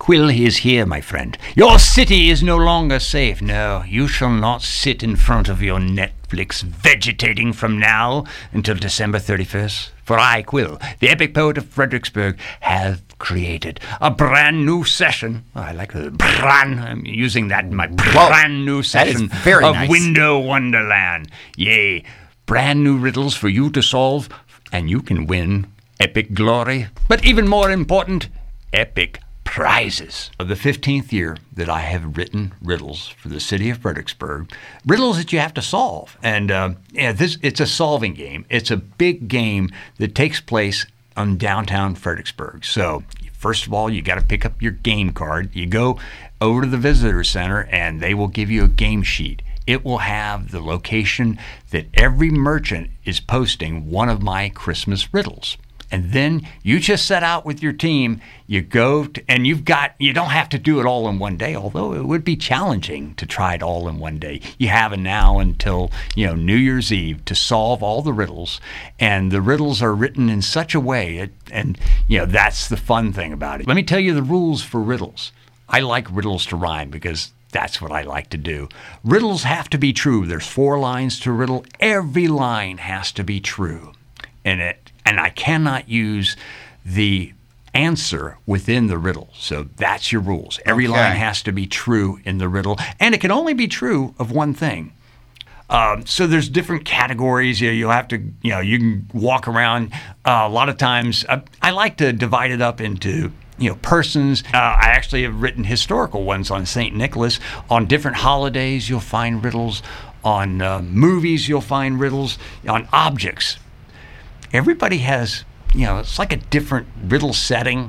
Quill is here, my friend. Your city is no longer safe. No, you shall not sit in front of your Netflix vegetating from now until December 31st. For I, Quill, the epic poet of Fredericksburg, have created a brand new session. Oh, I like the brand. I'm using that in my brand new session very of nice. Window Wonderland. Yea, brand new riddles for you to solve, and you can win epic glory. But even more important, epic prizes. The 15th year that I have written riddles for the city of Fredericksburg, riddles that you have to solve. And it's a solving game. It's a big game that takes place on downtown Fredericksburg. So first of all, you got to pick up your game card. You go over to the visitor center and they will give you a game sheet. It will have the location that every merchant is posting one of my Christmas riddles. And then you just set out with your team, you go to, and you don't have to do it all in one day, although it would be challenging to try it all in one day. You have now until, New Year's Eve to solve all the riddles, and the riddles are written in such a way, that's the fun thing about it. Let me tell you the rules for riddles. I like riddles to rhyme because that's what I like to do. Riddles have to be true. There's 4 lines to a riddle. Every line has to be true. And I cannot use the answer within the riddle. So that's your rules. Every line has to be true in the riddle, and it can only be true of one thing. So there's different categories. You'll have to, you can walk around. A lot of times, I like to divide it up into persons. I actually have written historical ones on St. Nicholas. On different holidays, you'll find riddles. On movies, you'll find riddles. On objects. Everybody has, it's like a different riddle setting,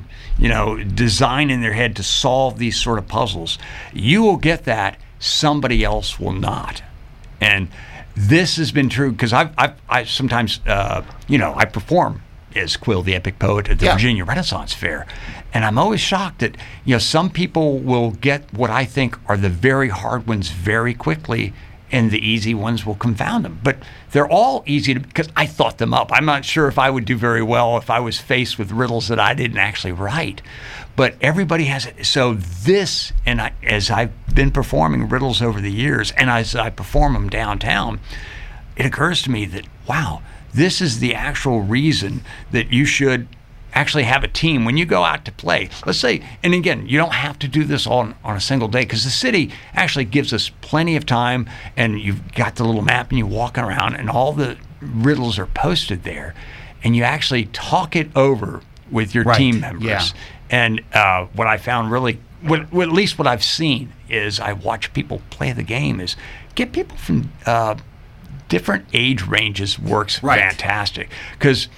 design in their head to solve these sort of puzzles. You will get that, somebody else will not. And this has been true because I sometimes, I perform as Quill, the epic poet at the Virginia Renaissance Fair. And I'm always shocked that, some people will get what I think are the very hard ones very quickly, and the easy ones will confound them. But they're all easy because I thought them up. I'm not sure if I would do very well if I was faced with riddles that I didn't actually write. But everybody has it. So this, and as I've been performing riddles over the years, and as I perform them downtown, it occurs to me that, wow, this is the actual reason that you should actually have a team when you go out to play. Let's say, and again, you don't have to do this on a single day because the city actually gives us plenty of time, and you've got the little map and you're walking around and all the riddles are posted there, and you actually talk it over with your team members. Yeah. And what I found really, at least what I've seen is I watch people play the game is get people from different age ranges works fantastic. Because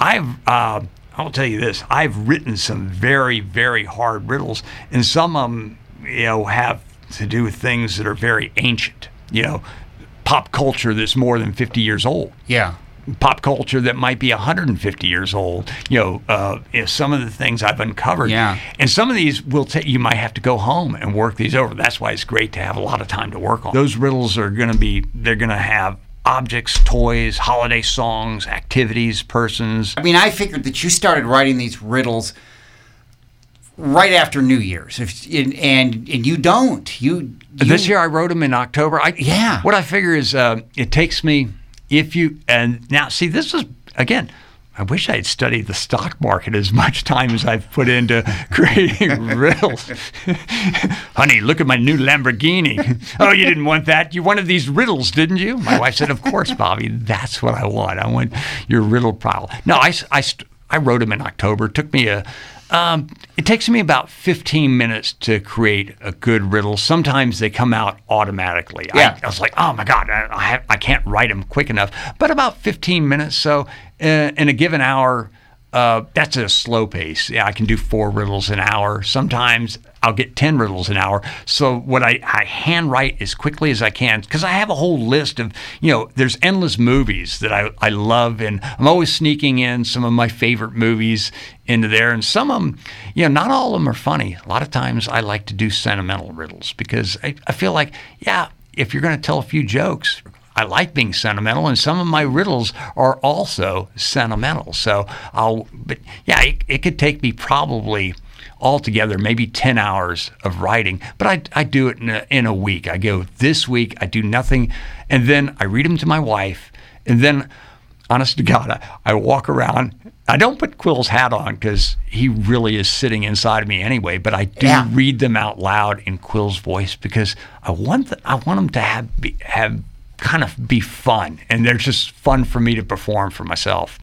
I'll tell you this, I've written some very, very hard riddles, and some of them, have to do with things that are very ancient, pop culture that's more than 50 years old. Yeah. Pop culture that might be 150 years old, some of the things I've uncovered. Yeah. And some of these you might have to go home and work these over. That's why it's great to have a lot of time to work on. Those riddles are going to have objects, toys, holiday songs, activities, persons. I mean, I figured that you started writing these riddles right after New Year's, and you don't. You This year I wrote them in October. What I figure is it takes me, now see, this is, again, I wish I had studied the stock market as much time as I've put into creating riddles. Honey, look at my new Lamborghini. Oh, you didn't want that? You wanted these riddles, didn't you? My wife said, of course, Bobby, that's what I want. I want your riddle pile. No, I wrote them in October. It took me it takes me about 15 minutes to create a good riddle. Sometimes they come out automatically. Yeah. I was like, oh my God, I can't write them quick enough. But about 15 minutes. So in a given hour, that's a slow pace. Yeah, I can do 4 riddles an hour. Sometimes I'll get 10 riddles an hour. So what I handwrite as quickly as I can, because I have a whole list of, there's endless movies that I love, and I'm always sneaking in some of my favorite movies into there. And some of them, not all of them are funny. A lot of times I like to do sentimental riddles because I feel like, if you're going to tell a few jokes, I like being sentimental, and some of my riddles are also sentimental. So it could take me probably altogether maybe 10 hours of writing, but I do it in a week. I go, this week I do nothing, and then I read them to my wife, and then, honest to God, I walk around. I don't put Quill's hat on because he really is sitting inside of me anyway, but I do read them out loud in Quill's voice because I want them to have kind of be fun, and they're just fun for me to perform for myself.